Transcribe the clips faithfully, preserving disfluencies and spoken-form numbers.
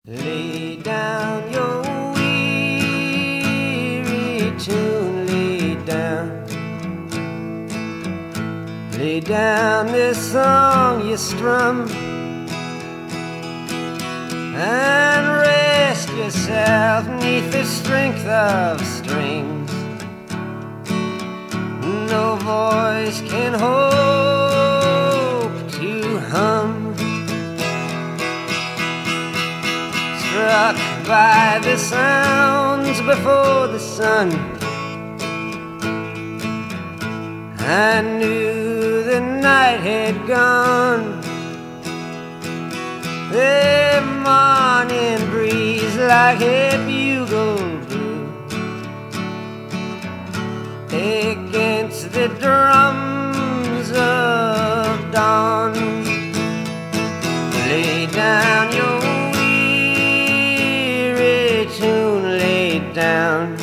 Lay down your weary tune, lay down. Lay down this song you strum and rest yourself neath the strength of strings no voice can hope to hum. Struck by the sounds before the sun, I knew the night had gone. The morning breeze like a bugle blew against the drums of dawn. Lay down your weary tune, lay down.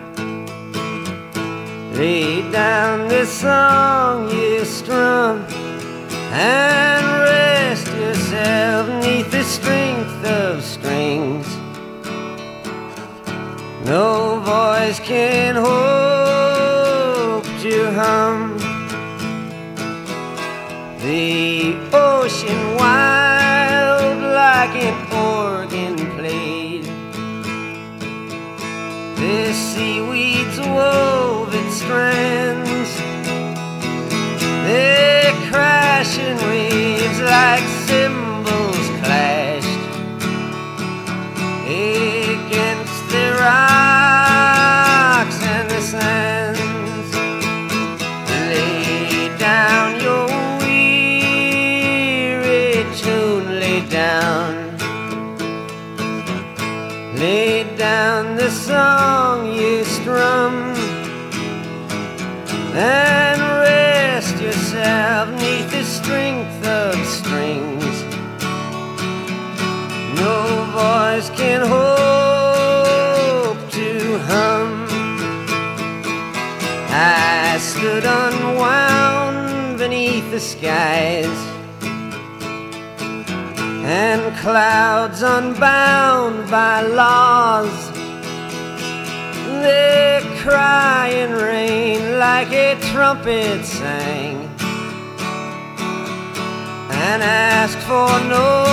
Lay down this song you strum and rest yourself neath the strength of strings no voice can hope to hum. The ocean wild like an organ played, the seaweeds wove its strands, the crashing waves like cymbals clashed against the rocks and the sands. Lay down your weary tune, lay down. Lay down the song you strum and rest yourself neath the strength of strings no voice can hope to hum. I stood unwound beneath the skies and clouds unbound by laws. The crying rain like a trumpet sang and asked for no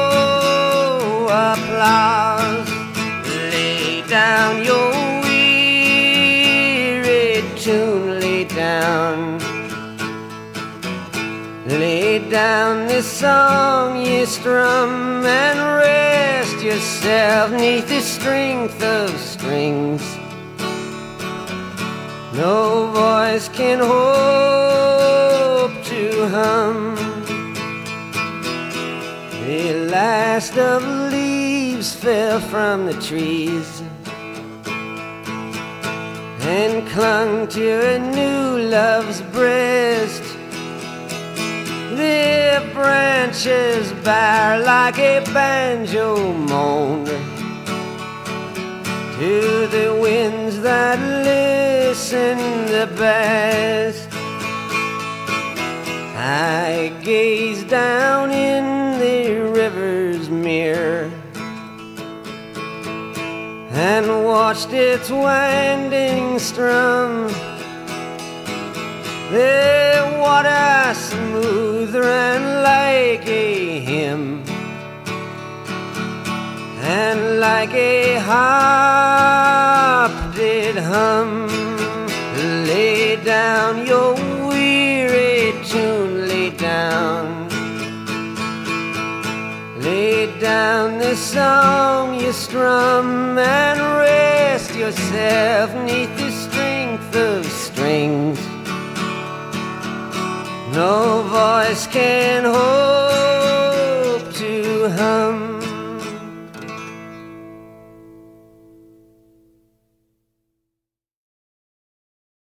applause. Lay down your weary tune, lay down. Lay down this song you strum and rest yourself neath the strength of strings no voice can hope to hum. The last of the leaves fell from the trees and clung to a new love's breast. The branches bare like a banjo moaned to the winds that listen the best. I gazed down in the river's mirror and watched its winding strum. The water smooth ran like a hymn and like a harp did hum. Lay down your weary tune, lay down. Lay down the song you strum and rest yourself neath the strength of strings no voice can hold